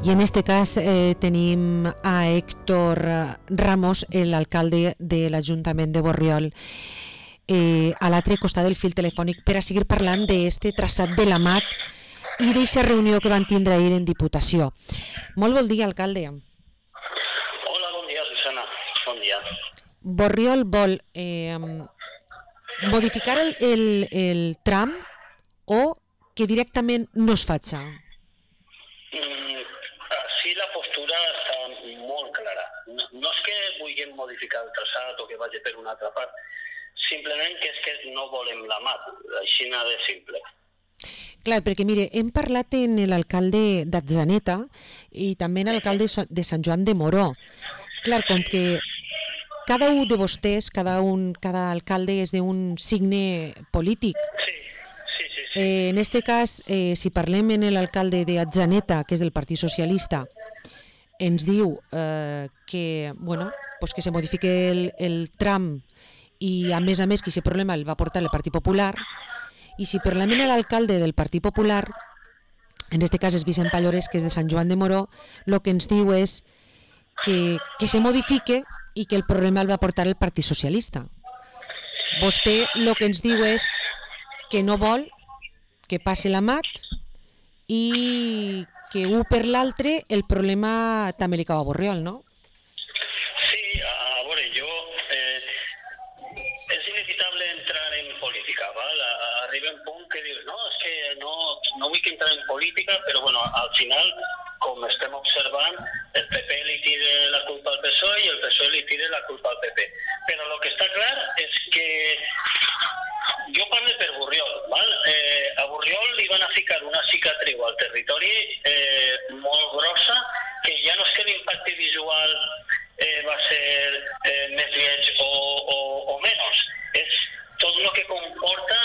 Y en este cas tenim a Héctor Ramos, l'alcalde de l'Ajuntament de Borriol, a l'altre costat del fil telefònic per a seguir parlant d'aquest traçat de la MAT i d'aquesta reunió que van tindre ahir en Diputació. Molt bon dia, alcalde. Hola, bon dia, Susana. Bon dia. Borriol vol modificar el tram o que directament no es faci? Sí, la postura està molt clara. No és que vulguem modificar el traçat o que vagi per una altra part, simplement que és que no volem la MAT, així de simple. Clar, perquè mire, hem parlat amb l'alcalde d'Atzeneta i també amb l'alcalde de Sant Joan de Moró. Clar, com que cada un de vostès, cada alcalde és d'un signe polític. Sí. En aquest cas, si parlem amb l'alcalde d'Atzeneta, que és del Partit Socialista, ens diu que se modifique el tram i a més que aquest problema el va portar el Partit Popular, i si parlem amb l'alcalde del Partit Popular, en aquest cas és Vicent Pallores, que és de Sant Joan de Moró, el que ens diu és que se modifique i que el problema el va portar el Partit Socialista. Vostè el que ens diu és que no vol que passi la MAT i que un per l'altre el problema també li cau a Borriol, no? Sí, a veure, és inevitable entrar en política, val? Arriba un punt que dius, no, és que no vull entrar en política, però bueno, al final, com estem observant, el PP li tira la culpa al PSOE i el PSOE li tira la culpa al PP. Però el que està clar és que jo parlo per Borriol, val? A Borriol li van a ficar una cicatriu al territori molt grossa, que ja no és que l'impacte visual va ser més lleig o menys, és tot el que comporta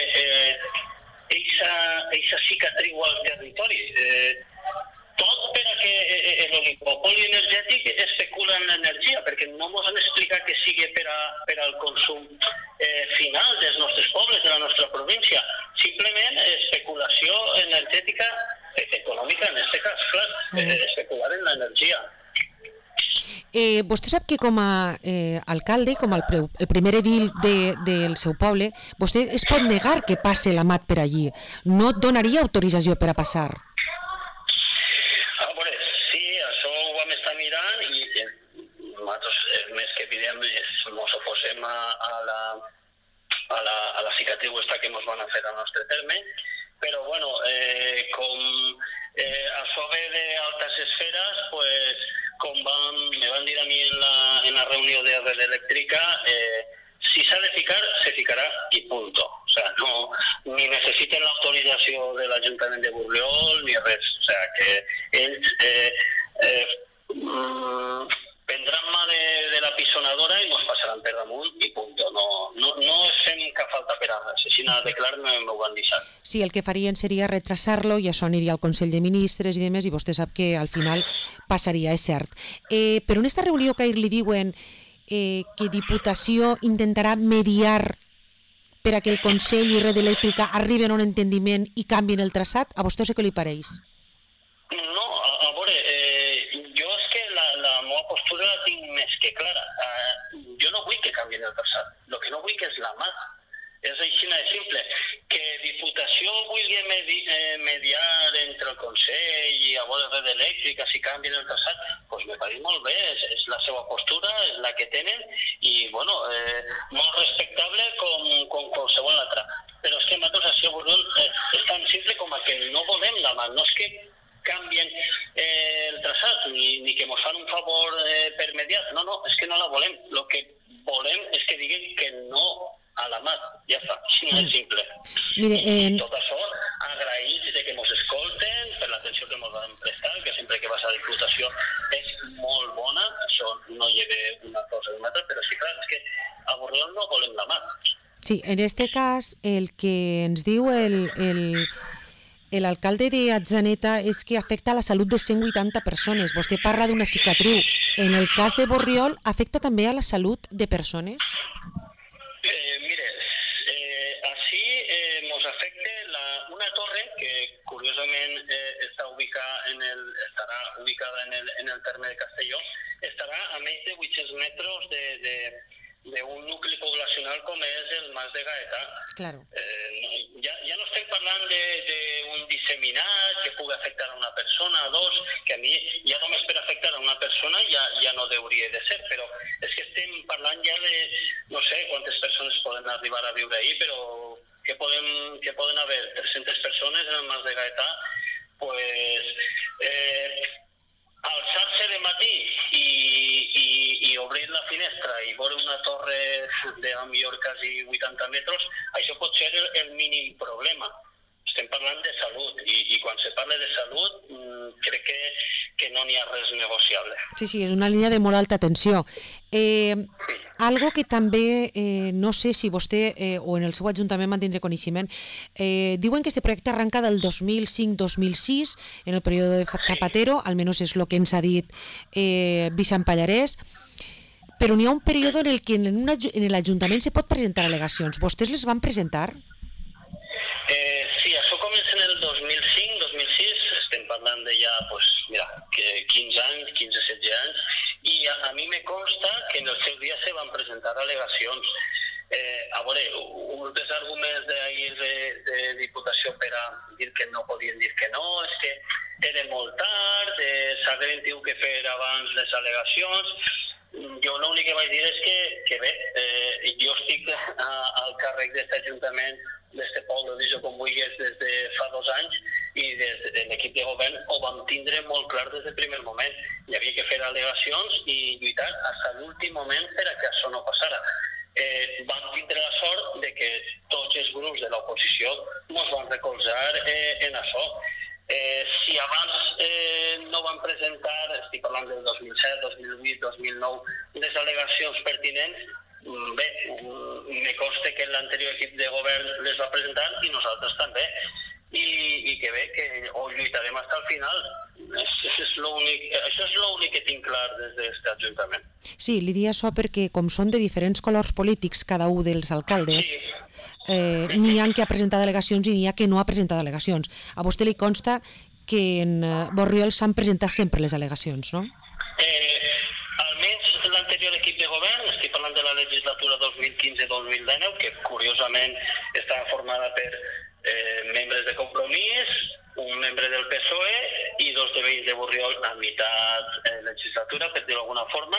aquesta cicatriu al territori. Tot perquè l'oligopoli energètic especula en l'energia, perquè no ens han explicat que sigui per al consum final dels nostres pobles, de la nostra província. Simplement especulació energètica, econòmica, en aquest cas, clar, especular en l'energia. Vostè sap que com a alcalde, com el primer edil del seu poble, vostè es pot negar que passe la MAT per allí. No et donaria autorització per a passar. Sí, això ho vam estar mirant i nosaltres, més que evident, ens oposem a la cicatriu que ens van a fer al nostre terme, però bueno, com això ve d'altes esferes, pues, com me van dir a mi en la reunió de Red Eléctrica, si s'ha de ficar, se ficarà i punto. O sea, no, ni necessiten l'autorització de l'Ajuntament de Borriol ni res. O sea, que ells prendran mà de la pisonadora i ens passaran per damunt i punto. No es fem cap falta per a res. Si nada de clar m'ho van deixar. Sí, el que farien seria retrasar-lo i això aniria al Consell de Ministres i demés, i vostè sap que al final passaria, és cert. Però en aquesta reunió que ahir li diuen que Diputació intentarà mediar per a que el Consell i Red Eléctrica arriben a un entendiment i canvien el traçat, a vostè què li pareix? No, a veure, jo és que la meva postura la tinc més que clara. Jo no vull que canvien el traçat, el que no vull que és la MAT. És així de simple. Que Diputació vulgui mediar entre el Consell i a Red Eléctrica si canvien el traçat, doncs me pareix molt bé, és la seva postura, és la que tenen i, bueno, molt respectable com qualsevol altra. Però és que nosaltres així a Borriol és tan simple com que no volem la MAT, no és que canvien el traçat ni que ens fan un favor per mediar, no, és que no la volem. El que volem és que diguin que no a la MAT, ja està, així de simple. I tot això, agraïts de que ens escolten, per l'atenció que ens van prestar, que sempre que vas a la Diputació és molt bona, això no lleva una cosa d'una altra, però sí, clar, és que a Borriol no volem la MAT. Sí, en este cas, el que ens diu l'alcalde d'Atzeneta és que afecta la salut de 180 persones. Vostè parla d'una cicatriu. En el cas de Borriol, afecta també a la salut de persones? Mire, així ens afecta una torre que, curiosament estarà ubicada en el terme de Castelló, estarà a més de 800 metres d'un nucli poblacional com és el Mas de Gaetà. Claro. Ja no estem parlant d'un disseminat que pugui afectar a una persona, a dos, que a mi ja només per afectar a una persona ja no hauria de ser, però és que estem parlant ja de no sé quantes persones poden arribar a viure ahir, però que poden haver 300 persones en el Mas de Gaetà, alçar-se de matí i obrir la finestra i veure una torre de a millor quasi 80 metres, això pot ser el mínim problema. Estem parlant de salut i quan se parla de salut crec que no n'hi ha res negociable. Sí, és una línia de molt alta tensió. Algo que també, no sé si vostè o en el seu ajuntament van tindre coneixement, diuen que este projecte arranca del 2005-2006, en el període de Zapatero, almenys és el que ens ha dit Vicent Pallarès, però n'hi ha un període en el que en l'Ajuntament se pot presentar al·legacions. Vostès les van presentar? Sí, això comença en el 2005-2006, estem parlant de ja, 15 anys, 15-16 anys, i a mi me consta que en el seu dia se van presentar al·legacions. A veure, un dels arguments d'ahir de Diputació per a dir que no podien dir que no, és que era molt tard, s'havien tingut que fer abans les al·legacions. Jo l'únic que vaig dir és que bé, jo estic al càrrec d'aquest ajuntament, d'aquest poble, com vulguis, des de fa 2 anys, i des de l'equip de govern ho vam tindre molt clar des del primer moment. Hi havia que fer al·legacions i lluitar fins a l'últim moment per a que això no passara. Vam tindre la sort de que tots els grups de l'oposició ens van recolzar en això. Si abans no van presentar, estic parlant del 2007, 2008, 2009, les al·legacions pertinents, bé, me consta que l'anterior equip de govern les va presentar i nosaltres també. I que bé, que ho lluitarem fins al final. Això és l'únic que tinc clar des d'aquest ajuntament. Sí, li dic això perquè com són de diferents colors polítics cada un dels alcaldes, n'hi ha que ha presentat al·legacions i n'hi ha que no ha presentat al·legacions. A vostè li consta que en Borriol s'han presentat sempre les al·legacions, no? Almenys l'anterior equip de govern, estic parlant de la legislatura 2015-2019, que curiosament estava formada per membres de Compromís, un membre del PSOE i 2 de veïns de Borriol a meitat legislatura, per dir-ho d'alguna forma.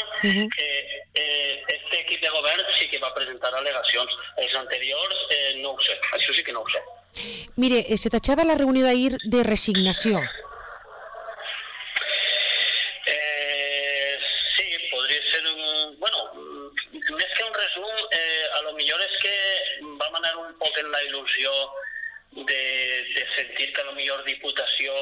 Este equip de govern sí que va presentar al·legacions. Els anteriors no ho sé, això sí que no ho sé. Mire, se tachava la reunió d'ahir de resignació. Sí, podria ser més que un resum, a lo millor és que vam anar un poc en la il·lusió de sentir que a lo millor Diputació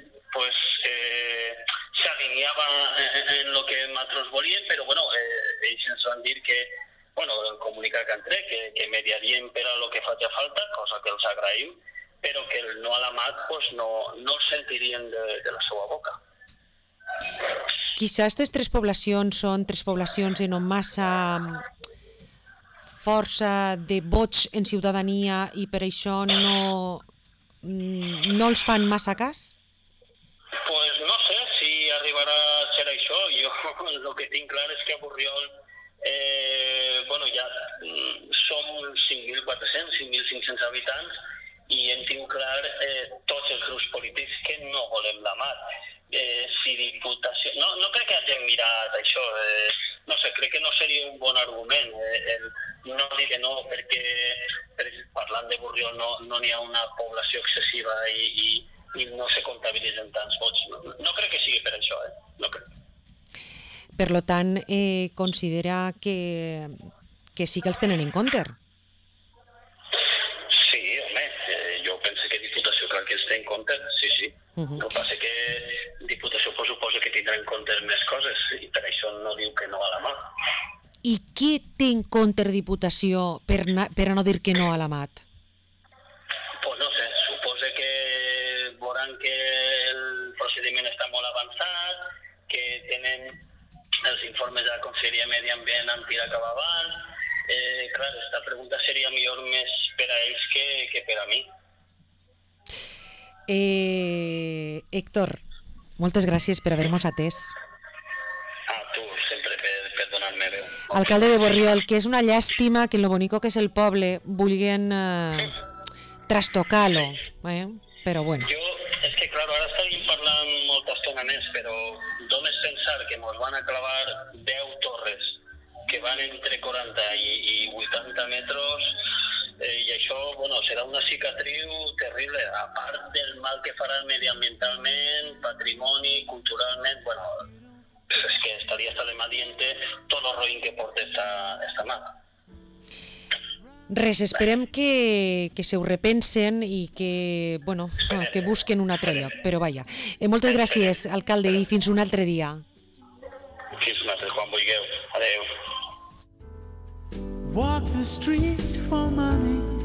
s'alineava en el que nosaltres volíem, però ells ens van dir que el comunicat que han tret, que mediarien per a lo que faci falta, cosa que els agraïm, però que el no a la MAT no el sentirien de la seva boca. Quizá aquestes 3 poblacions són 3 poblacions en massa força de vots en ciutadania i per això no els fan massa cas? Pues no sé si arribarà a ser això. Jo el que tinc clar és que a Borriol ja som 5.400, 5.500 habitants i hem tingut clar tots els grups polítics que no volem la MAT. Si Diputació... No crec que hagin mirat això, no sé, crec que no seria un bon argument no dir que no, perquè parlant de Borriol no n'hi ha una població excessiva i no se comptabilitzen tants vots. No crec que sigui per això, no crec. Per tant, considera que sí que els tenen en compte? Sí, home, jo penso que Diputació clar que els té en compte, sí. El que passa que Diputació suposa que tindrà en compte més coses i per això no diu que no a la MAT. I què té en compte Diputació per a no dir que no a la MAT? Pues no sé, suposa que veuran que el procediment està molt avançat, que tenen els informes de la Conselleria de Medi Ambient han tirat cap avant. Clar, aquesta pregunta seria millor més per a ells que per a mi. Héctor, moltes gràcies per haver-nos atès. A tu, sempre per donar-me veu. Alcalde de Borriol, que és una llàstima que en lo bonico que és el poble vulguin trastocar-lo, però bueno. Jo, és que, clar, ara estaríem parlant molta estona més, però només pensar que ens van a clavar 10 torres que van entre 40 i 80 metres, i això, bueno, serà una cicatriu terrible, a part del mal que farà mediambientalment, patrimoni, culturalment, bueno, és que estaria hasta de mal diente tot el roïn que porta esta mà. Res, esperem que se ho repensen i que, bueno, que busquen un altre lloc, però vaja. Moltes gràcies, alcalde, i fins un altre dia. Fins un altre, quan vulgueu. Adéu. Walk the streets for money.